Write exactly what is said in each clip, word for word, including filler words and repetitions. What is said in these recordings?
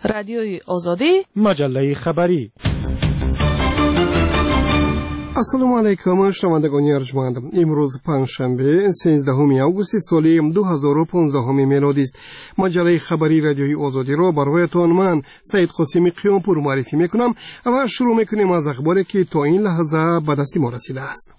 رادیوی آزادی، مجله خبری. السلام علیکم شنوندگان ارجمند. امروز پنجشنبه سیزدهم آگوست سال دو هزار و پانزده میلادی است. مجله خبری رادیوی آزادی را برایتان من سید قاسمی قیامپور معرفی میکنم و شروع میکنیم از اخباری که تا این لحظه به دست ما رسیده است.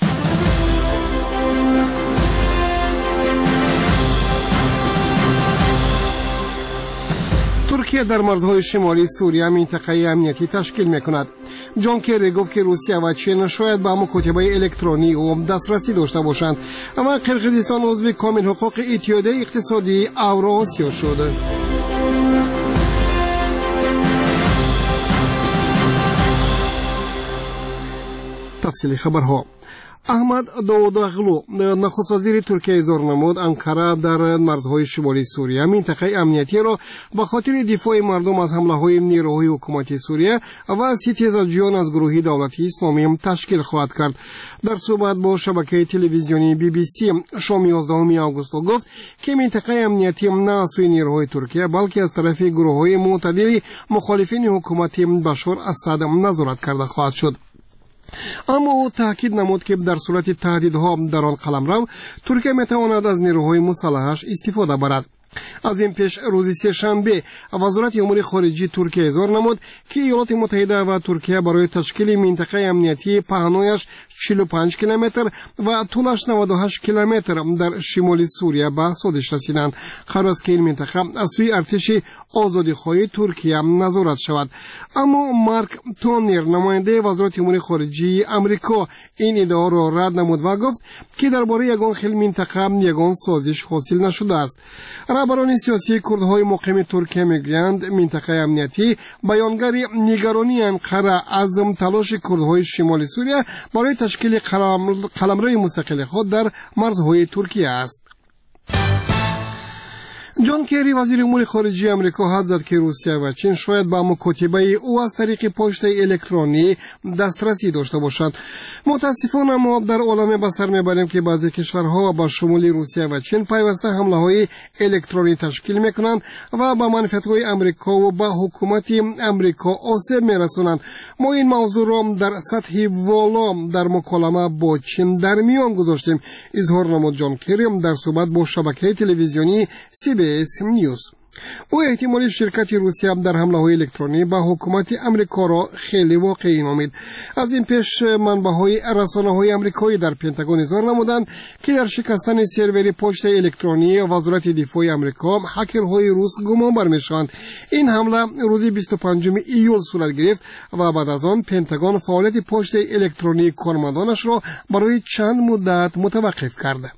ترکیه در مرزهای شمالی سوریه منطقه امنیتی تشکیل میکند. جان کری گفت که روسیه و چین شاید به مکاتبه الکترونی و دسترسی داشته باشند، اما قرقیزستان عضو کامل حقوق اتحادیه اقتصادی اوراسیا شد. تفصیل خبرها. احمد داوداغلو نخست وزیر ترکیه اظهار نمود انقره در مرزهای شمالی سوریه منطقه امنیتی را به خاطر دفاع مردم از حمله‌های نیروهای حکومتی سوریه و ستیزجویان از گروه دولتی اسلامی تشکیل خواهد کرد. در صحبت با شبکه تلویزیونی بی بی سی شام یازدهم آگوست گفت که منطقه امنیتی نه از سوی نیروهای ترکیه بلکه از طرف گروه‌های معتدل مخالفین حکومت بشار اسد نظارت کرده خواهد شد. اما او تاکید نمود که در صورت تهدیدها در آن قلمرو ترکیه میتواند از نیروهای مسلحش استفاده برد. از این پیش روز سه‌شنبه وزارت امور خارجه ترکیه اظهار نمود که ایالات متحده و ترکیه برای تشکیل منطقه امنیتی پهنایش چهل و پنج کیلومتر و طولش نود و هشت کیلومتر در شمال سوریه به سازش رسیدند. قرار است که این منطقه از سوی ارتش آزادیخواه ترکیه نظارت شود. اما مارک تونر نماینده وزارت امور خارجه آمریکا این ادعا را رد نمود و گفت که درباره یگان خیل منطقه یگان سازش حاصل نشده است. رهبران سیاسی کردهای مقیم ترکیه میگویند منطقه امنیتی بیانگر نگرانی انقره از تلاش کردهای شمال سوریه برای تشکیل قلمرو مستقل خود در مرزهای ترکیه است. جان کری وزیر امور خارجه آمریکا حد زد که روسیه و چین شاید به مکاتبه او از طریق پشت الکترونی دسترسی داشته باشد. متاسفانه ما در عالم به سر میبریم که بعضی کشورها با شمول روسیه و چین پیوسته حمله‌های الکترونی تشکیل میکنند و به منافعهای آمریکا و به حکومت آمریکا آسیب میرسانند. ما این موضوع را در سطح والا در مکالمه با چین در میان گذاشتیم، اظهار نمود جان کری در صحبت با شبکه تلویزیونی سی بی اس نیوز. او احتمال شرکت روسیه در حمله‌های الکترونی به حکومت آمریکا را خیلی واقعی نامید. از این پیش منبع‌های رسانه‌های آمریکایی در پنتاگون اظهار نمودند که در شکستن سرور پشت الکترونی وزارت دفاع آمریکا هکرهای روس گمان برمی‌شوند. این حمله روز بیست و پنجم ایول صورت گرفت و بعد از آن پنتاگون فعالیت پشت الکترونی کارمندانش را برای چند مدت متوقف کرد.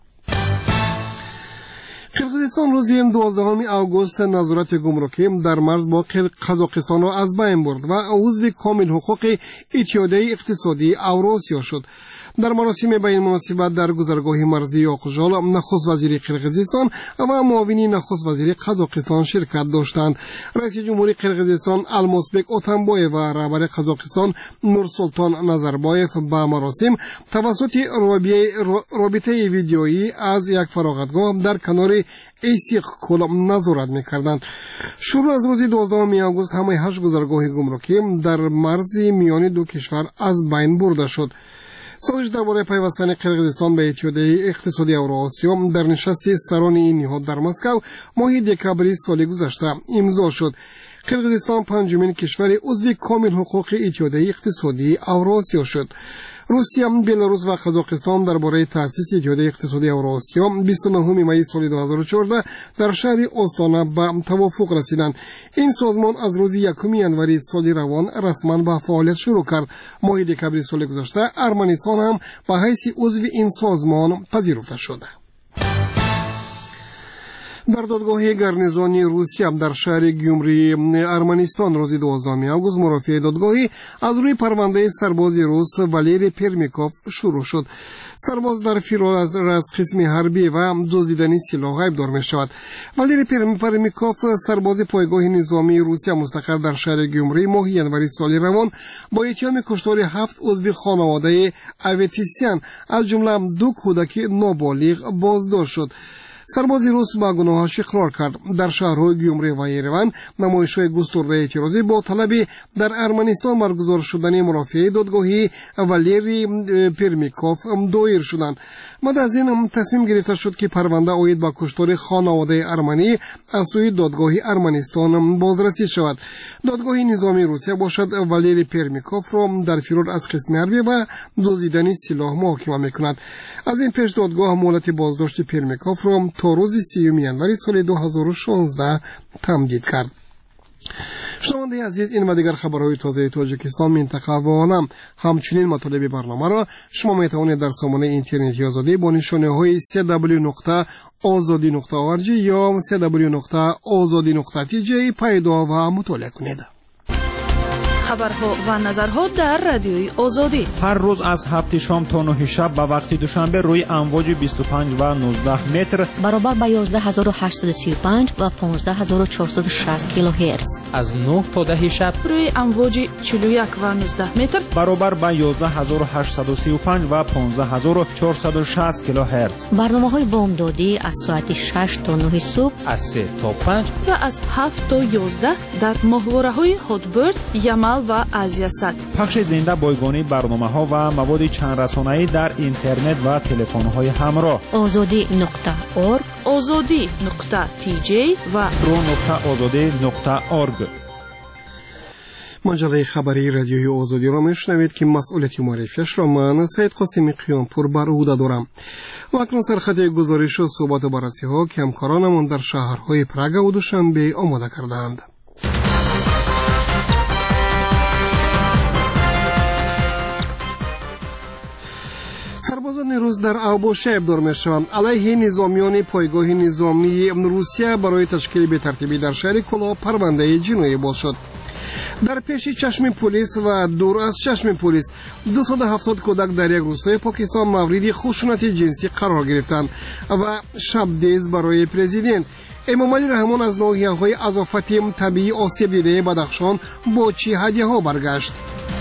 قرقیزستان روز دوازدهم آگوست نظارت گمرکی در مرز با قزاقستان را از بین برد و عضو کامل حقوق اتحادیه اقتصادی اوراسیا شد. در مراسم به این مناسبت در گذرگاه مرزی آقجال نخست وزیر قرقیزستان و معاون نخست وزیر قزاقستان شرکت داشتند. رئیس جمهور قرقیزستان المازبک اتنبایف و رهبر قزاقستان نورسلطان نظربایف به مراسم توسط رابطه ویدیویی از یک فراغتگاه در کنار ایسیق کل نظارت می‌کردند. شروع از روز دوازدهم آگوست همه هشت گذرگاه گمرکی در مرز میان دو کشور از بین برده شد. سازش درباره پیوستن قرقیزستان به اتحادیه اقتصادی اوراسیا در نشست سران این نهاد در مسکو ماه دکامبر سال گذشته امضا شد. قرقیزستان پنجمین کشور عضو کامل حقوق اتحادیه اقتصادی اوراسیا شد. روسیه، بلاروس و قزاقستان درباره تأسیس اتحادیه اقتصادی اوراسیا بیست و نهم می سال دو هزار و چهارده در شهر آستانه به توافق رسیدند. این سازمان از روز یکم ژانویه سال روان رسما به فعالیت شروع کرد. ماه دکامبر سال گذشته ارمنستان هم به حیث عضو این سازمان پذیرفته شد. در دادگاه گارنیزونی روسیه در شهر گیومری ارمنستان روز دوازدهم آگوست مرافعه دادگاهی از روی پرونده سرباز روس والری پرمیکوف شروع شد. سرباز در فرار از قسم حربی و دزدیدن سلاح ایبدار می شود. والری پرمیکوف سرباز پایگاه نظامی روسیه مستقر در شهر گیومری ماه ژانویه سال روان با اتهام کشتار هفت عضو خانواده اوتیسیان از جمله دو کودک نابالغ بازداشت شد. سرباز روس با گناهش اقرار کرد. در شهرهای گیومری و یروان نمایش‌های گسترده اعتراضی با طلب در ارمنستان برگزار شدن مرافعه دادگاهی والری پرمیکوف دایر شدند. بعد از این تصمیم گرفته شد که پرونده عاید به کشتار خانواده ارمنی از سوی دادگاه ارمنستان بازرسی شود. دادگاه نظامی روسیه باشد والری پرمیکوف را در فرار از قسم حربی و دزدیدن سلاح محاکمه میکند. از این پیش دادگاه مهلت بازداشت پرمیکوف را تا روز سیوم ینوری سال دو هزار و شانزده تمدید کرد. شنونده عزیز، این و دیگر خبرهای تازه تاجیکستان، منطقه و عالم، همچنین مطالب برنامه را شما میتوانید در سامانه اینترنتی آزادی با نشانه های سی دبلیو نقطه آزادی نقطه او آر جی یا سی دبلیو نقطه آزادی نقطه تی جی پیدا و مطالعه کنید. خبرها و نظرها در رادیوی آزادی هر روز از هفت شام تا نه شب به وقت دوشنبه روی امواج بیست و پنج و نوزده متر برابر با یازده هزار و هشتصد و سی و پنج و پانزده هزار و چهارصد و شصت کیلوهرتز، از نه تا ده شب روی امواج چهل و یک و نوزده متر برابر با یازده هزار و هشتصد و سی و پنج و پانزده هزار و چهارصد و شصت کیلوهرتز. برنامه‌های بامدادی از ساعت شش تا نه صبح، از سه تا پنج و از هفت تا یازده در ماهواره‌های هاتبرد، یمل و آزیاست. پخش زنده بایگانی برنامه‌ها و مواد چند رسانه‌ای در اینترنت و تلفن‌های همراه. آزادی نقطه اورگ، آزادی نقطه تی جی و رو نقطه آزادی نقطه اورگ. مجله خبری رادیوی آزادی را میشنوید که مسئولیت معرفیش را من سید قاسمی قیامپور بر عهده دارم. و اکنون سرخط گزارش و صحبت و بررسی ها که همکارانمان در شهرهای پراگ و دوشنبه آماده کردند. سربازان روس در اوباشه ابدار میشوند. علیه نظامیان پایگاه نظامی روسیه برای تشکیل بی‌ترتیبی در شهر کلا پرونده جنایی باز شد. در پیش چشم پلیس و دور از چشم پلیس دویست و هفتاد کودک در یک روستای پاکستان مورد خشونت جنسی قرار گرفتند و شبدیز برای پرزیدنت. امامعلی رحمان از ناحیه‌های اضافه طبیعی آسیب دیده بدخشان با چی هدیه‌ها برگشت.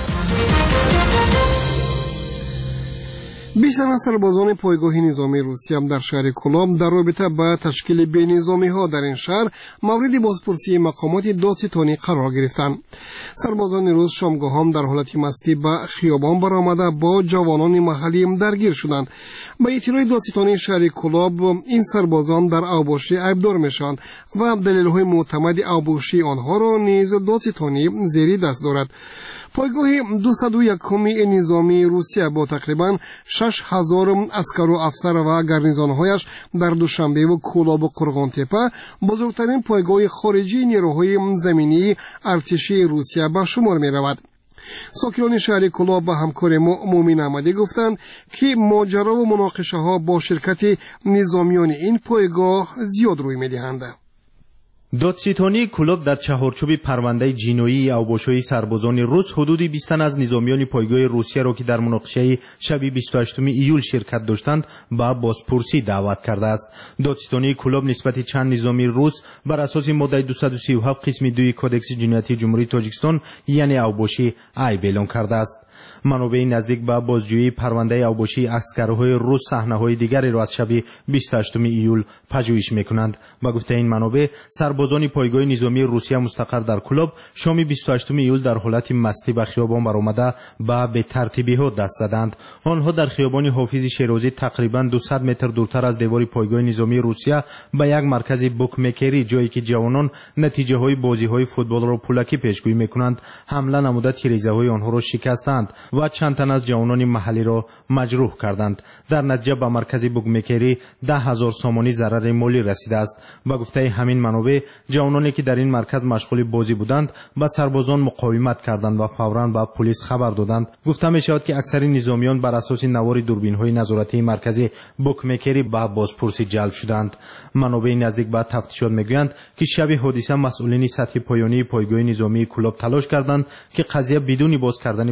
بیشتر از سربازان پایگاه نظامی روسیه در شهر کلام در رابطه با تشکیل بینظامی ها در این شهر مورد بازپرسی مقامات دادستانی قرار گرفتند. سربازان روس شامگاه هم در حالت مستی به خیابان برآمده با جوانان محلی درگیر شدند. با اطلاع دادستانی شهر کلاب این سربازان در اوباشه ایبدار میشوند و دلیل های معتمد اوباشی آنها را نیز دادستانی زیر دست دارد. پایگاه دویست و یک نظامی روسیه با تقریبا شش هزار عسکر و افسر و گارنیزون‌هایش در دوشنبه و کولاب و قرغانتپه بزرگترین پایگاه خارجی نیروهای زمینی ارتشی روسیه به شمار می رود. ساکنان شهر کلاب به همکار ما مومن احمدی گفتند که ماجرا و مناقشه ها با شرکت نظامیان این پایگاه زیاد روی می دهند. دادستانی کلوب در چهارچوب پرونده جنایی اوباشوی سربازان روس حدود بیست تن از نظامیان پایگاه روسیه را که در مناقشه شب بیست و هشتم ایول شرکت داشتند به بازپرسی دعوت کرده است. دادستانی کلوب نسبت چند نظامی روس بر اساس ماده دویست و سی و هفت قسم دو کدکس جنایتی جمهوری تاجیکستان یعنی اوباشی عیب اعلام کرده است. منابع نزدیک به بازجویی پرونده اوباشی عسکرهای روس صحنه‌های دیگری را از شب بیست و هشتم ایول پژوهش می‌کنند. با گفته این منابع سربازان پایگاه نظامی روسیه مستقر در کلوب شام بیست و هشتم ایول در حالت مستی به خیابان برآمده به بی‌ترتیبی‌ها دست زدند. آنها در خیابان حافظ شیرازی تقریباً دویست متر دورتر از دیوار پایگاه نظامی روسیه به یک مرکز بوکمیکری جایی که جوانان نتیجه‌های بازی‌های فوتبال را پولکی پیشگویی می‌کنند حمله نموده تیریزه‌های آنها را شکستند و چند تن از جوانان محلی را مجروح کردند. در نتیجه به مرکز بوکمیکری ده هزار سامانی ضرر مالی رسیده است. با گفته همین منابع جوانانی که در این مرکز مشغول بازی بودند با سربازان مقاومت کردند و فوراً به پلیس خبر دادند. گفته می شود که اکثر نظامیان بر اساس نوار دوربین‌های نظارتی مرکز بوکمیکری به بازپرسی جلب شدند. منابع نزدیک به تفتیشات میگویند که شب حادثه مسئولین سطح پایانی پایگاه نظامی کلوب تلاش کردند که قضیه بدون باز کردن پرونده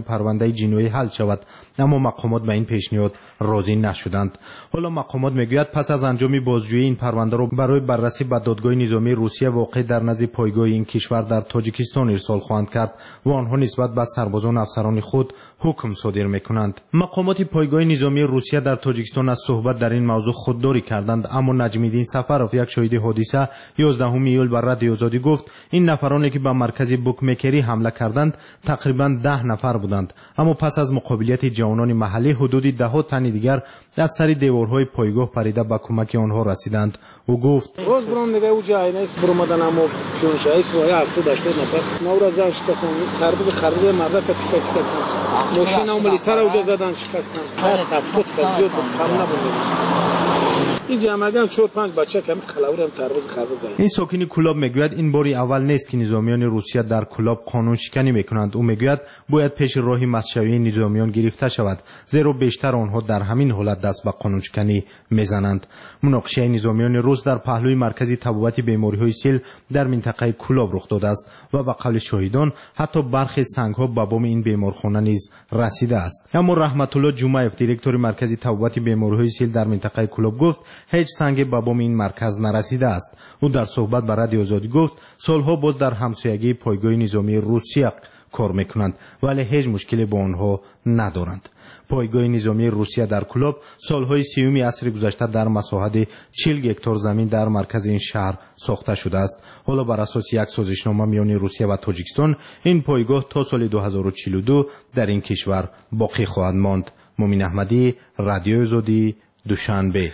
پرونده جنایی حل شود، اما مقامات به این پیشنهاد راضی نشدند. حالا مقامات میگوید پس از انجام بازجویی این پرونده را برای بررسی به دادگاه نظامی روسیه واقع در نزد پایگاه این کشور در تاجیکستان ارسال خواهند کرد و آنها نسبت به سربازان و افسران خود حکم صادر میکنند. مقامات پایگاه نظامی روسیه در تاجیکستان از صحبت در این موضوع خودداری کردند، اما نجمیدین سفرов یک شاهد حادثه یازدهم ایول بر رادیو آزادی گفت این نفرانی که به مرکز بوکمکری حمله کردند تقریبا ده نفر بودند، اما پس از مقابلیت جوانان محلی حدود ده تن دیگر از سر دیوارهای پایگاه پریده به کمک آنها رسیدند. او گفت روز برون دیگه او جاینا برمدن اما شونشای سوی هفت داشته نفر نورازش کسان سرباز خرده مرده کتک کسان ماشین اوملی سر اوجا زدن شکستن هر تفوت زیاد حمله بود. این جمعیت چهار پنج بچه کمی خلاورم ترباز خرده زدن. این ساکن کلاب میگوید این باری اول نیست که نظامیان روسیه در کلاب قانون شکنی میکنند. او میگوید باید پیش راهی مشروعی نظامیان گرفته شود، زیرا بیشتر آنها در همین حالت دست به قانون شکنی میزنند. مناقشه نظامیان روس در پهلوی مرکزی تبابت بیماری‌های سیل در منطقه کلاب رخ داده است و به قول شاهدان حتی برخی سنگ‌ها به بام این بیمارخانه نیز رسیده است. اما رحمت الله جمعیف دیرکتور مرکزی تبابت بیماری‌های سیل در منطقه کلاب گفت هیچ سنگ به بام این مرکز نرسیده است. او در صحبت با رادیو آزادی گفت سالها باز در همسایگی پایگاه نظامی روسیه کار میکنند ولی هیچ مشکلی با آنها ندارند. پایگاه نظامی روسیه در کلاب سالهای سیومی عصر گذشته در مساحت چهل هکتار زمین در مرکز این شهر ساخته شده است. حالا بر اساس یک سازشنامه میان روسیه و تاجیکستان این پایگاه تا سال دو هزار و چهل و دو در این کشور باقی خواهد ماند. مومین احمدی، رادیو آزادی، دوشنبه.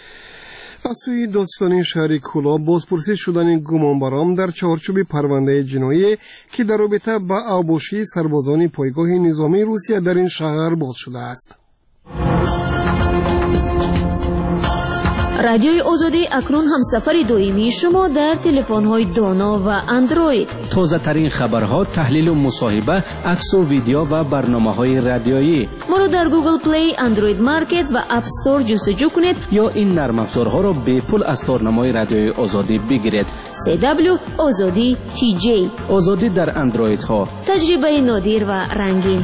از سوی داستانی شهر کلاب بازپرسی شدن گمانبران در چارچوب پرونده جنایی که در رابطه با اوباشی سربازان پایگاه نظامی روسیه در این شهر باز شده است. رادیوی آزادی اکنون همسفر دائمی شما در تلفن‌های دانا و اندروید. تازه ترین خبرها، تحلیل و مصاحبه، عکس و ویدیو و برنامه‌های رادیویی. ما رو در گوگل پلی، اندروید مارکت و اپ استور جستجو کنید یا این نرم افزارها را به پول از تارنمای رادیوی آزادی بگیرید. سی دبلیو آزادی تی جی. آزادی در اندروید ها. تجربه نادر و رنگین.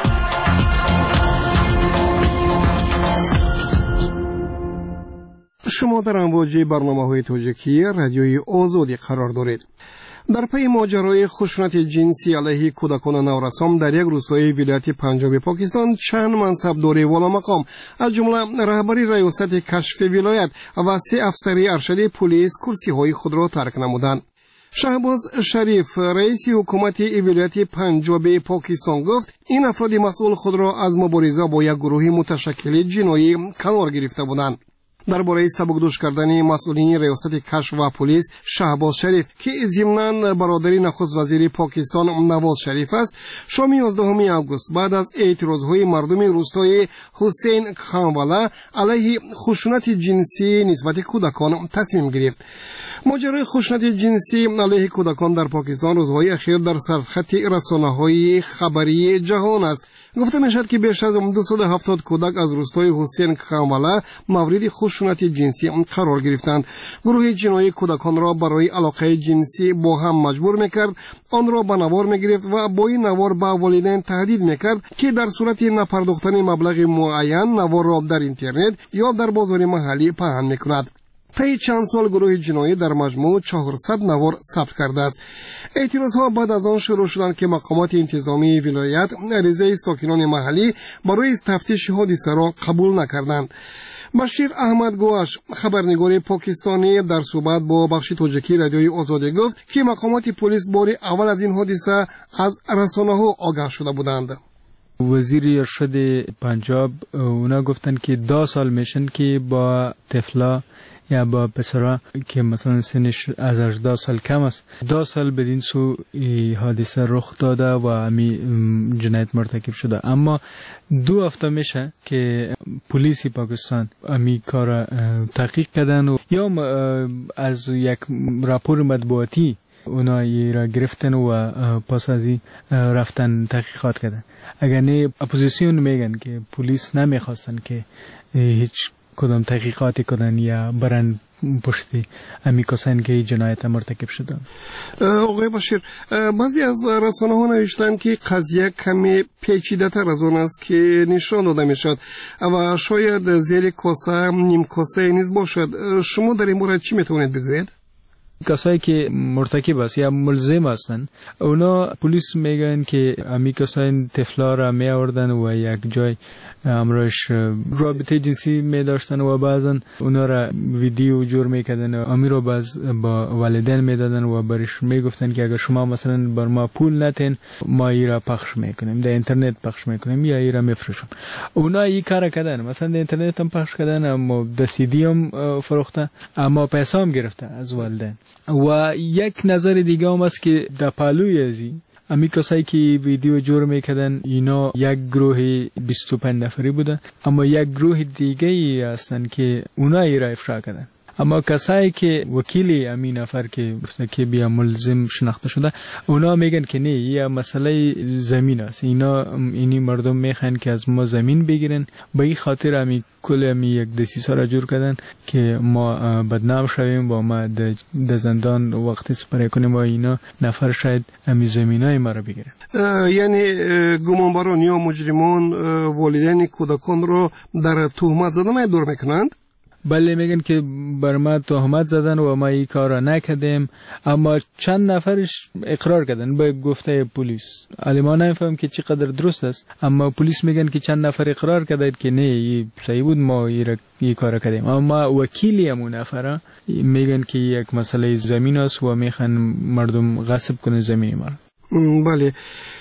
شما در امواج برنامه‌های تاجیکی رادیوی آزادی قرار دارید. در پی ماجرای خشونت جنسی علیه کودکان نورسان در یک روستای ولایت پنجاب پاکستان چند منصبدار والا مقام از جمله رهبری ریاست کشف ولایت و سه افسر ارشد پلیس کرسی‌های خود را ترک نمودند. شهباز شریف رئیس حکومت ولایت پنجاب پاکستان گفت این افراد مسئول خود را از مبارزه با یک گروه متشکل جنایی کنار گرفته بودند. درباره سبکدوش کردن مسئولین ریاست کشف و پلیس شهباز شریف که ضمناً برادری نخست وزیر پاکستان نواز شریف است، شام یازدهم آگوست بعد از اعتراضهای مردم روستای حسین خانوالا علیه خشونت جنسی نسبت کودکان تصمیم گرفت. ماجرای خشونت جنسی علیه کودکان در پاکستان روزهای اخیر در سرخط رسانه‌های خبری جهان است. گفته میشد که بیش از دویست و هفتاد کودک از روستای حسین خانوالا مورد خشونت جنسی قرار گرفتند. گروه جنایی کودکان را برای علاقه جنسی با هم مجبور میکرد، آن را به نوار میگرفت و با این نوار به والدین تهدید میکرد که در صورت نپرداختن مبلغ معین نوار را در اینترنت یا در بازار محلی پهن میکند. طی چند سال گروه جنایی در مجموع چهارصد نوار ثبت کرده است. اعتراضها بعد از آن شروع شدند که مقامات انتظامی ولایت عریضه ساکنان محلی برای تفتیش حادثه را قبول نکردند. بشیر احمد گوش خبرنگار پاکستانی در صحبت با بخش تاجیکی رادیوی آزادی گفت که مقامات پلیس بار اول از این حادثه از رسانه‌ها آگاه شده بودند. وزیر ارشد پنجاب اونا گفتن که دو سال میشن که با طفلا یا با پسرا که مثلا سنش از هجده سال کم است دو سال بدین سو حادثه رخ داده و امی جنایت مرتکب شده. اما دو هفته میشه که پلیس پاکستان امی کار تحقیق کردن و یا از یک راپور مطبوعاتی اونا را گرفتن و پس از این رفتن تحقیقات کردن. اگر نه اپوزیسیون میگن که پلیس نمیخواستن که هیچ کدام تحقیقاتی کنن یا برن پشت امی کسانی که جنایت مرتکب شدن. آقای بشیر، بعضی از رسانه ها نوشتن که قضیه کمی پیچیده تر از اون است که نشان داده می شد و شاید زیر کاسه نیم کاسه نیز باشد. شما در این مورد چی میتونید بگوید؟ کسایی که مرتکب است یا ملزم هستند اونا پلیس میگن که امی کسای طفلا را می آوردن و یک جای امروش رابطه جنسی می داشتن و بعضا اونا را ویدیو جور میکردن و امی رو باز با والدین میدادن و برش میگفتن که اگر شما مثلا بر ما پول نتین ما ای را پخش میکنیم، در اینترنت پخش میکنیم یا ای را میفروشیم. اونا ای کار کردن، مثلا در اینترنت هم پخش کردن، اما در سی دی هم فروخته، اما پیسه هم گرفته از والدین. و یک نظر دیگه هم است که در پالوی ازی امی کسایی که ویدیو جور میکردن اینا یک گروه بیست و پنج نفری بودن، اما یک گروه دیگه ای هستن که اونا ای را افشا کردن. اما کسایی که وکیلی امی نفر که که بیا ملزم شناخته شده اونا میگن که نه، یه مسئله زمین است، اینا اینی مردم میخوان که از ما زمین بگیرن، به این خاطر امی کل امی یک دسیسه را جور کردن که ما بدنام شویم و ما در زندان وقتی سپری کنیم و اینا نفر شاید امی زمینای ما را بگیرن. یعنی گمانبران یا مجرمان والدین کودکان رو در تهمت زدن دور میکنند؟ بله، میگن که بر ما تهمت زدن و ما این کار را نکردیم، اما چند نفرش اقرار کردن به گفته پلیس. علی ما نمیفهم که چقدر درست است، اما پلیس میگن که چند نفر اقرار کردن که نه این صحیح بود، ما این کار کردیم. اما وکیلی همون نفر میگن که یک مسئله زمین است و میخوان مردم غصب کنه زمین ما. بله،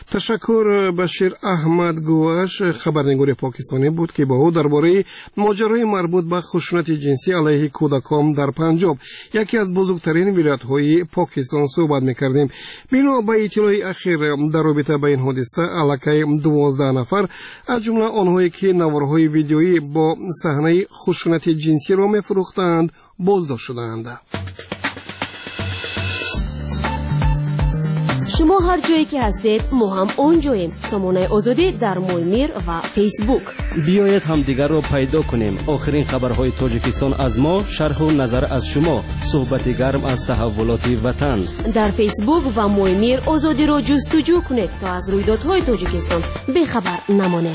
تشکر. بشیر احمد گواش خبرنگار پاکستانی بود که با او درباره ماجرای مربوط به خشونت جنسی علیه کودکان در پنجاب، یکی از بزرگترین ولایت‌های پاکستان، صحبت می‌کردیم. بنا به اطلاع اخیر در رابطه با این حادثه علاکه دوازده نفر از جمله آنهایی که نوارهای ویدیویی با صحنه خشونت جنسی را می‌فروختند بازداشت شدند. شما هر جایی که هستید ما هم اونجاییم. سامانه آزادی در مویمیر و فیسبوک. بیایید هم دیگر رو پیدا کنیم. آخرین خبرهای تاجیکستان از ما، شرح و نظر از شما، صحبت گرم از تحولات وطن. در فیسبوک و مویمیر آزادی رو جستجو کنید تا از رویدادهای تاجیکستان بخبر نمانید.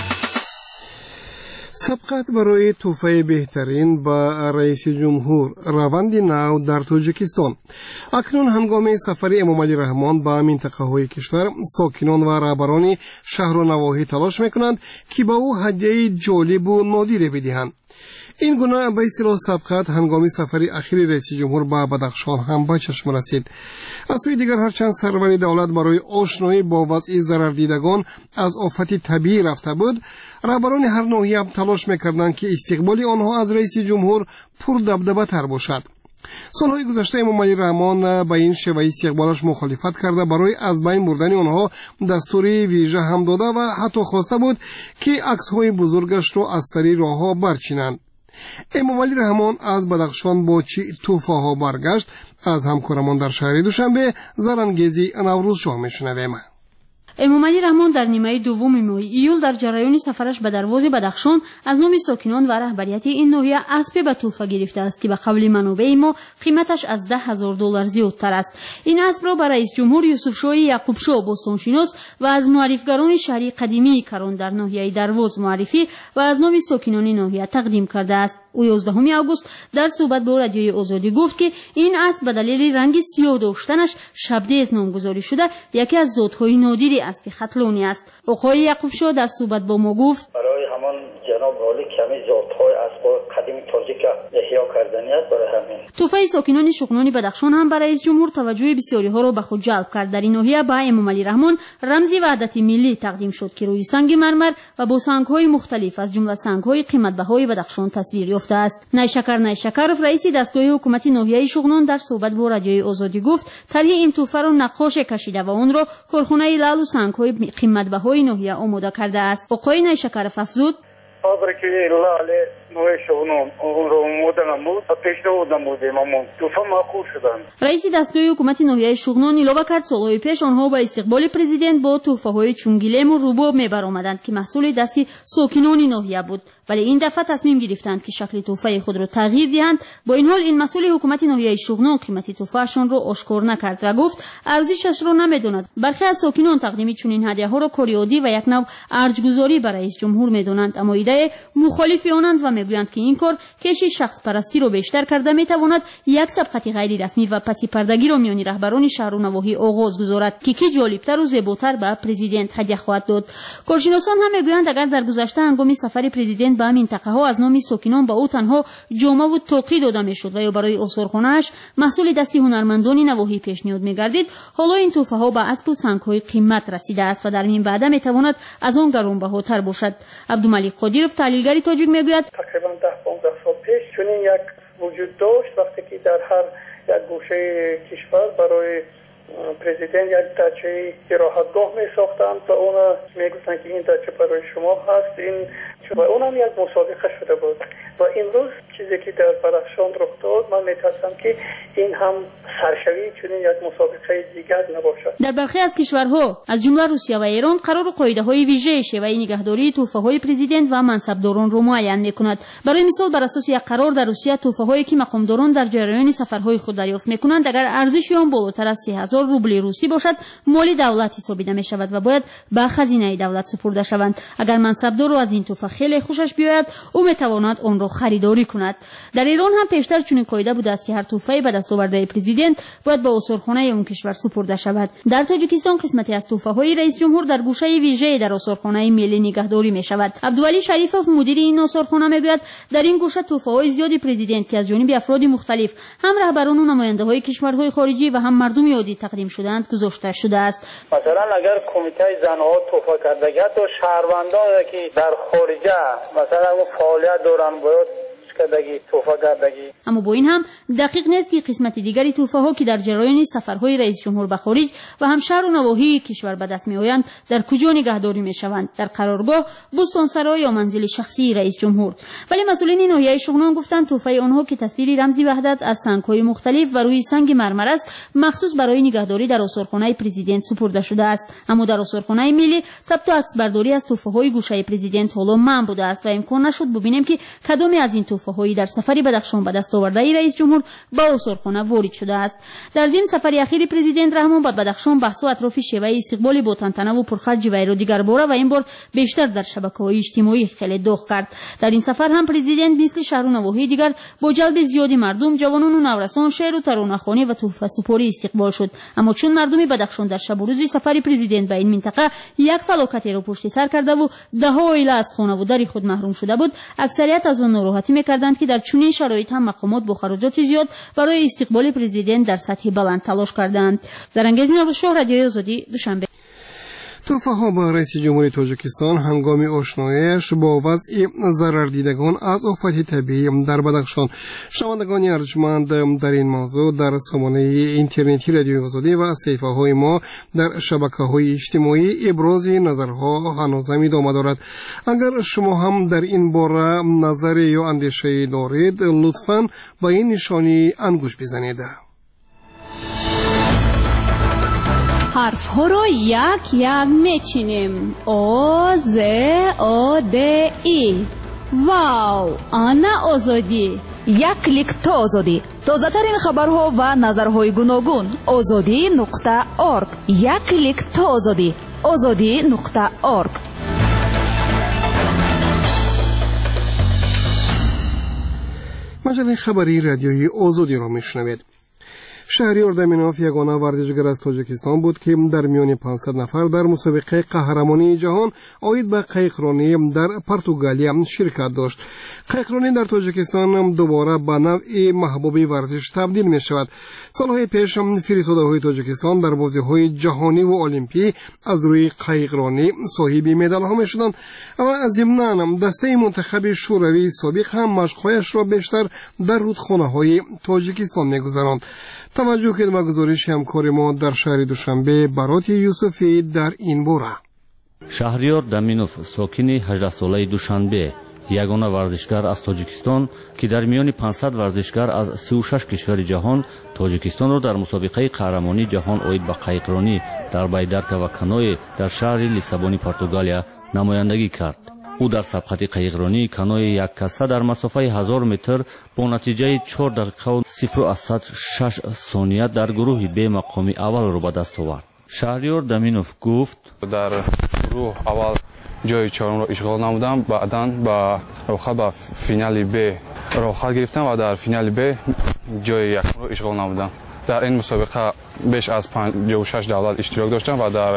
سبقت برای تحفه بهترین با رئیس جمهور، روند نو در تاجیکستان. اکنون هنگام سفر امامعلی رحمان به منطقه های کشور، ساکنان و رهبران شهر و نواحی تلاش میکنند که با او هدیه جالب و نادری بدهند. این گونه به اصطلاح سبقت هنگام سفر اخیر رئیس جمهور به بدخشان هم به چشم رسید. از سوی دیگر هرچند سرور دولت برای آشنایی با وضع ضرردیدگان از آفت طبیعی رفته بود، رهبران هر ناحیه هم تلاش میکردند که استقبال آنها از رئیس جمهور پر دبدبه تر باشد. سالهای گذشته امامعلی رحمان به این شیوه استقبالش مخالفت کرده، برای از بین بردن آنها دستوری ویژه هم داده و حتی خواسته بود که عکس‌های بزرگش را از سر راه‌ها برچینند. امامعلی رحمان از بدخشان با چه توفه ها برگشت؟ از همکارمان در شهر دوشنبه زرانگیزی نوروز شاه میشنویم. امامعلی رحمان در نیمه دوم ماه ایول در جریان سفرش به دروازه بدخشان از نام ساکنان و رهبریت این ناحیه اسب به تحفه گرفته است که به قول منابع ما قیمتش از ده هزار دلار زیادتر است. این اسب را به رئیس جمهور یوسف شاه یعقوب شاه بستانشناس و از معرفگران شهری قدیمی کران در ناحیه درواز معرفی و از نام ساکنان ناحیه تقدیم کرده است. او یازدهم آگوست در صحبت با رادیوی آزادی گفت که این اسب به دلیل رنگ سیاه داشتنش شبدیز نامگذاری شده یکی از ذات‌های نادری اسب ختلونی است. آقای یعقوب شاه در صحبت با ما گفت برای همان جناب عالی کمی ذات‌های اسب قدیمی تاجیک احیا کردنی است. برای همین توفه ساکنان شغنانی بدخشان هم برای رئیس جمهور توجه بسیاری ها را به خود جلب کرد. در این ناحیه به امامعلی رحمان رمزی وحدت ملی تقدیم شد که روی سنگ مرمر و با سنگ‌های مختلف از جمله سنگ‌های قیمت‌بهای بدخشان تصویر یافته است. نیشکر نیشکرف رئیس دستگاه حکومتی ناحیه شغنان در صحبت با رادیوی آزادی گفت طرح این توفه را نقاش کشیده و آن را کارخانه لعل و سنگ‌های قیمت‌بهای ناحیه آماده کرده است. آقای نیشکرف افزود فابریکه لال نوع شغنون اون رو مودن نمود و پیشنهاد نمودیم اما توفه معقول شدن. رئیس دستگاه حکومت ناحیه شغنون اعلام کرد سالهای پیش آنها با استقبال پرزیدنت با تحفه‌های چون گلیم و رباب می‌برآمدند که محصول دستی ساکنان ناحیه بود، ولی این دفعه تصمیم گرفتند که شکل تحفه خود را تغییر دهند. با این حال این مسئول حکومت ناحیه شغنون قیمت تحفه‌شان را آشکار نکرد و گفت ارزشش را نمی‌داند. برخی از ساکنان تقدیم چنین هدیه‌ها را کاری عادی و یک نوع ارجگذاری برای رئیس جمهور می‌دانند، اما ایده مخالف آنند و میگویند که این کار کشی شخص پرستی را بیشتر کرده می‌تواند یک سبقت غیر رسمی و پسی پردگی را میان رهبران شهر و نواحی آغاز گذارد که کی جالبتر و زیباتر به پرزیدنت هدیه خواهد داد. کارشناسان هم میگویند اگر در گذشته هنگام سفر پرزیدنت به منطقه ها از نام ساکنان به او تنها جامه و توقی داده میشد و یا برای آثارخانه‌اش محصول دستی هنرمندان نواحی پیشنهاد میگردید، حالا این تحفه ها به اسب و سنگ‌های قیمت رسیده است و در این بعد میتواند از آن گرانبهاتر باشد. عبدالملیک قادیروف تحلیلگر تاجیک میگوید تقریبا ده پانزده سال پیش چنین یک وجود داشت وقتی که در هر یک گوشه کشور برای پرزیدنت یک تاچه استراحتگاه می ساختند و اون می گفتند که این تاچه برای شما هست. این و اونم یک مسابقه شده بود و امروز چیزی که در بدخشان رخ داد من می‌ترسم که این هم سرشوی چنین یک مسابقه دیگر نباشد. در برخی از کشورها از جمله روسیه و ایران قرار قاعده‌های ویژه شیوه نگهداری تحفه‌های پرزیدنت و منصبداران را معین می‌کند. برای مثال بر اساس یک قرار در روسیه تحفه‌هایی که مقامداران در جریان سفرهای خود دریافت می‌کنند اگر ارزش آن بالاتر از سه هزار روبل روسی باشد مال دولت حسابیده می‌شود و باید به خزینه دولت سپرده شوند. اگر منصبدار را از این تحفه خیلی خوشش بیاید او می‌تواند آن را خریداری کند. در ایران هم پیشتر چنین قاعده بوده است که هر تحفه به دست آورده پرزیدنت باید به آثارخانه اون کشور سپرده شود. در تاجیکستان قسمتی از تحفه‌های رئیس جمهور در گوشه ویژه در آثارخانه ملی نگهداری می‌شود. عبدالولی شریفوف مدیر این آثارخانه میگوید در این گوشه تحفه‌های زیادی پرزیدنت که از جانب افراد مختلف هم رهبران و نماینده‌های کشورهای خارجی و هم مردم عادی تقدیم شده‌اند گذاشته شده است. مثلا اگر کمیته زنها تحفه کردگی تو شهروندان که در خارجه مثلا اون فعالیت دارن باید کردگی تحفه کردگی. اما با این هم دقیق نیست که قسمت دیگری تحفه ها که در جریان سفرهای رئیس جمهور به خارج و هم شهر و نواحی کشور به دست میآیند در کجا نگهداری میشوند، در قرارگاه، بستانسرای یا منزل شخصی رئیس جمهور. ولی مسئولین ناحیه شغنان گفتند تحفه آنها که تصویری رمزی وحدت از سنگ‌های مختلف و روی سنگ مرمر است مخصوص برای نگهداری در آثارخانه پرزیدنت سپرده شده است. اما در آثارخانه ملی ثبت و عکسبرداری از تحفه های گوشه پرزیدنت حالا ممنوع بوده است و امکان نشد ببینیم که کدامی از این تحفه‌هایی در سفری بدخشان به دست آورده رئیس جمهور به آثارخانه وارد شده است. در ضمن سفری اخیر پرزیدنت رحمان به بدخشان بحث و اطراف شیوه استقبال با تنتنه و پرخرج وی را دیگر باره و این بار بیشتر در شبکه‌های اجتماعی خیلی داغ کرد. در این سفر هم پرزیدنت مثل شهر و نواحی دیگر با جلب زیادی مردم، جوانان و نورسان، شعر و ترانه‌خوانی و تحفه سپاری استقبال شد. اما چون مردم بدخشان در شب و روز سفر پرزیدنت به این منطقه یک فلاکتی را پشت سر کرده و ده‌ها عائله از خانه و در خود محروم شده بود، اکثریت از آن ناراحتی می‌کردند که در چنین شرایط هم مقامات با خراجات زیاد برای استقبال پرزیدنت در سطح بلند تلاش کردند. زرنگیز نوروزشاه، رادیوی آزادی، دوشنبه. تحفه ها با رئیس جمهوری تاجیکستان هنگام آشناییش با وضع ضرر دیدگان از آفات طبیعی در بدخشان. شنوندگان ارجمند در این موضوع در سامانه اینترنتی رادیوی آزادی و صفحه های ما در شبکه های اجتماعی ابراز نظرها هنوز ادامه دارد. اگر شما هم در این باره نظر یا اندیشه دارید لطفاً با این نشانی انگوش بزنید. حرف ها رو یک یک میچینیم. او ز او د ای. واو، آنا آزادی. یک کلیک تا آزادی. تازه ترین خبرها و نظرهای گوناگون. آزادی نقطه ارگ. یک کلیک تا آزادی. آزادی نقطه ارگ. مجله خبری رادیوی آزادی را میشنوید. شهریار دمینوف یگانه ورزشگر از تاجیکستان بود که در میان پانصد نفر در مسابقه قهرمانی جهان آید به قایقرانی در پرتغالیا شرکت داشت. قایقرانی در تاجیکستان دوباره به نوع محبوب ورزش تبدیل می شود. سالهای پیش فرستاده های تاجیکستان در بازی های جهانی و المپی از روی قایقرانی صاحب مدال ها می شدند و ضمناً دسته منتخب شوروی سابق هم مشق‌هایش را بیشتر در رودخانه های تاجیکستان می گذراند. توجه کنید به گزارش همکار ما در شهر دوشنبه برات یوسفی در این باره. شهریار دمینوف ساکن هجده ساله دوشنبه ягона варзишгар аз тоҷикистон ки дар миёни пансад варзишгар аз си و шаш кишвари ҷаҳон тоҷикистонро дар мусобиқаи қаҳрамонии ҷаҳон оид ба қайқронӣ дар байдарка ва каноэ дар шаҳри лиссабони португалия намояндагӣ кард. ӯ дар сабқати қайқронии канои яккаса дар масофаи ҳазор метр бо натиҷаи чор дақиқаву сифру асад шаш сония дар гурӯҳи бе мақоми аввалро ба даст овард. шаҳриёр даминов гуфт: дар гурӯҳ аввал ҷои чорумро ишғол намудам, баъдан ба рохат ба финали б рохат гирифтам ва дар финали б ҷои якумро ишғол намудам. дар ин мусобиқа беш аз панҷоҳу шаш давлат иштирок доштанд ва дар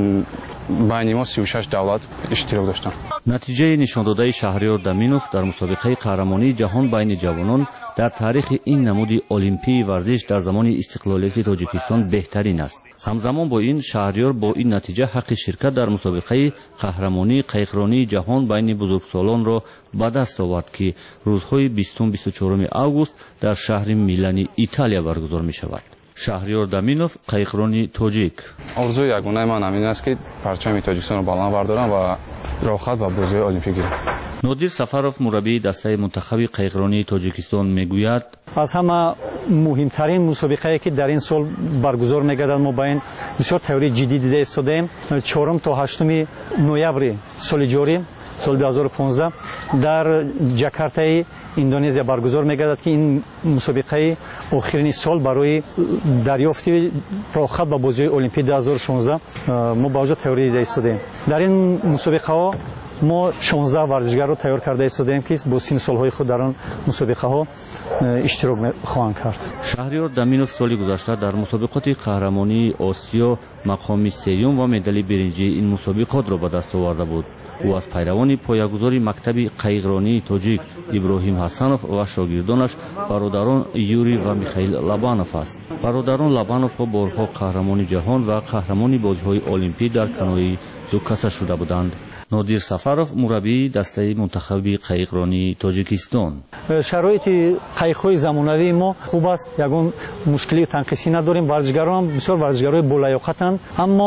байни мо си و шаш давлат иштирок доштанд. натиҷаи нишондодаи шаҳриёр даминов дар мусобиқаи қаҳрамонии ҷаҳон байни ҷавонон дар таърихи ин намуди олимпии варзиш дар замони истиқлолияти тоҷикистон беҳтарин аст. ҳамзамон бо ин шаҳриёр бо ин натиҷа ҳаққи ширкат дар мусобиқаи қаҳрамонии қайқронии ҷаҳон байни бузургсолонро ба даст овард, ки рӯзҳои бистум бисту чоруми август дар шаҳри Милани, Италия баргузор мешавад. шаҳриёр даминов, қайқрони тоҷик: орзуи ягонаи ман ҳамин аст ки парчами тоҷикистонро баланд бардорам ва рохат ва бозиҳои олимпӣ гирам. нодир сафаров, мураббии дастаи мунтахаби қайқронии тоҷикистон, мегӯяд: аз ҳама муҳимтарин мусобиқае ки дар ин сол баргузор мегардад, мо ба ин бисёр тайёрии ҷиддӣ дида истодаем. чорум то ҳаштуми ноябри соли ҷорӣ, соли ду ҳазору понздаҳ дар ҷакартаи индонезия баргузор мегардад, ки ин мусобиқаи охирини сол барои дарёфти рохат ба бозиҳои олимпии ду ҳазору шонздаҳ мо ба оҷо тайёрӣ дида истодаем. дар ин мусобиқаҳо мо шонздаҳ варзишгарро тайёр карда истодаем, ки бо синну солҳои худ дар он мусобиқаҳо иштирок хоҳанд кард. шаҳриёр даминов соли гузашта дар мусобиқоти қаҳрамонии осиё мақоми сеюм ва медали биринҷии ин мусобиқотро ба даст оварда буд. ӯ аз пайравони поягузори мактаби қайқронии тоҷик Иброҳим Ҳасанов ва шогирдонаш бародарон Юрий ва Михаил Лабанов аст. бародарон Лабановҳо борҳо қаҳрамони ҷаҳон ва қаҳрамони бозиҳои олимпӣ дар канои дукаса шуда буданд. нодир сафаров, мураббии дастаи мунтахаби қайқронии тоҷикистон: шароити қайқҳои замонавии мо хуб аст, ягон мушкили танқисӣ надорем. варзишгарон бисёр варзишгарои болаёқатанд, аммо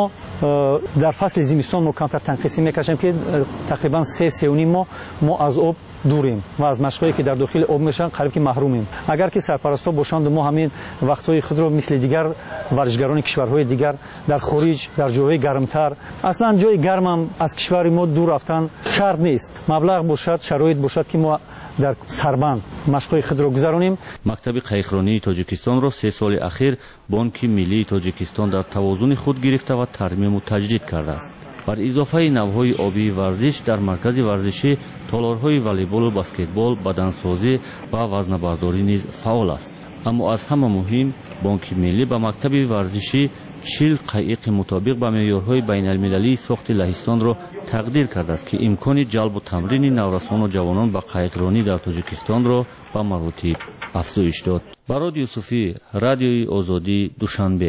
дар фасли зимистон мо камтар танқисӣ мекашем, ки тақрибан се сеюни мо мо аз об дурем ва аз машқҳое ки дар дохили об мешаванд қариб ки маҳрумем. агар ки сарпарастҳо бошанд, мо ҳамин вақтҳои худро мисли дигар варзишгарони кишварҳои дигар дар хориҷ, дар ҷойҳои гармтар, аслан ҷои гармам аз кишвари мо дур рафтан шарт нест. маблағ бошад, шароит бошад, ки мо дар сарбанд машқҳои худро гузаронем. мактаби қайқронии тоҷикистонро се соли ахир бонки миллии тоҷикистон дар тавозуни худ гирифта ва тармиму таҷдид кардааст. бар изофаи навъҳои обии варзиш дар маркази варзишӣ толорҳои волейболу баскетбол, бадансозӣ ва вазнабардорӣ низ фаъол аст. аммо аз ҳама муҳим, бонки миллӣ ба мактаби варзишӣ чил қайиқи мутобиқ ба меъёрҳои байналмилалии сохти лаҳистонро тақдир кардааст, ки имкони ҷалбу тамрини наврасону ҷавонон ба қайқронӣ дар тоҷикистонро ба маротиб афзоиш дод. барод юсуфӣ, радиои озодӣ, душанбе.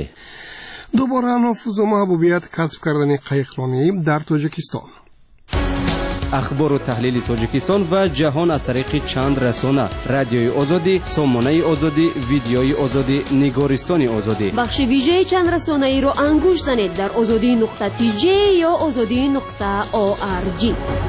дубора нофуз ва маҳбубият касб кардани қайқронӣ дар тоҷикистон. ахбору таҳлили тоҷикистон ва ҷаҳон аз тариқи чанд расона: радиои озодӣ, сомонаи озодӣ, видеои озодӣ, нигористони озодӣ. бахши вижаи чанд расонаиро ангуш занед дар озодӣ нуқта ти ҷе ё озодӣ нуқта о ар ҷи.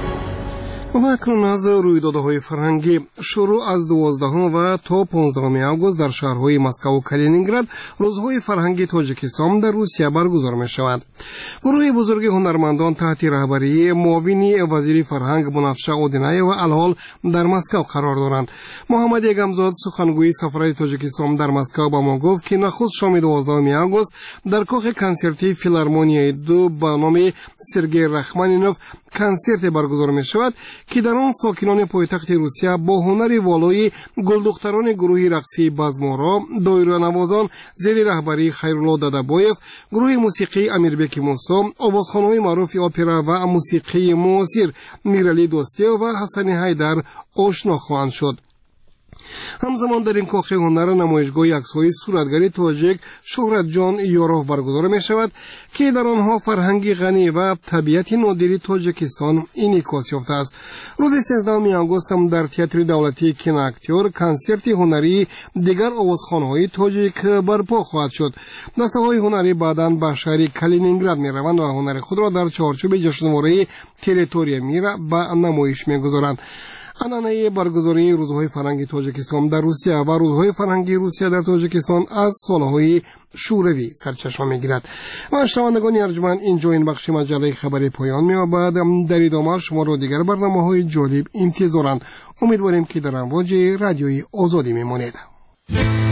ва акнун аз рӯйдодҳои фарҳангӣ. шурӯъ аз дувоздаҳум ва то понздаҳуми август дар шаҳрҳои Москаву Калининград рӯзҳои фарҳанги Тоҷикистон дар Русия баргузор мешавад. гурӯҳи бузурги ҳунармандон таҳти раҳбарии муовини вазири фарҳанг Бунафша Одинаева алҳол дар Москав қарор доранд. Муҳаммад Ягамзод, сухангӯи сафарати Тоҷикистон дар Москав, ба мо гуфт, ки нахуст шоми дувоздаҳуми август дар кохи консертии филармонияи ду ба номи Сергей Рахманинов консерте баргузор мешавад, ки дар он сокинони пойтахти Русия бо ҳунари волои гулдухтарони гурӯҳи рақсии Базморо, доиранавозон зери раҳбарии Хайрулло Дадабоев, гурӯҳи мусиқии Амирбеки Мусо, овозхонҳои маъруфи опера ва мусиқии муосир Мирали Достиев ва Ҳасани Ҳайдар ошно хоҳанд шуд. ҳамзамон дар ин кохи ҳунар намоишгоҳи аксҳои суратгари тоҷик Шӯҳратҷон Ёров баргузор мешавад, ки дар онҳо фарҳанги ғанӣ ва табиати нодири Тоҷикистон инъикос ёфтааст. рӯзи сенздаҳуми август дар театри давлатии киноактёр консерти ҳунарии дигар овозхонҳои тоҷик барпо хоҳад шуд. дастаҳои ҳунарӣ баъдан ба шаҳри Калининград мераванд ва ҳунари худро дар чаҳорчӯби ҷашнвораи территория мира ба намоиш мегузоранд. عنعنه برگزاری روزهای فرهنگی تاجیکستان در روسیه و روزهای فرهنگی روسیه در تاجیکستان از سالهای شوروی سرچشمه میگیرد. و شنوندگان ارجمند، اینجا این بخش مجله خبری پایان می‌یابد. در ادامه شما را دیگر برنامه‌های جالب انتظارند. امیدواریم که در امواج رادیوی آزادی میمانید.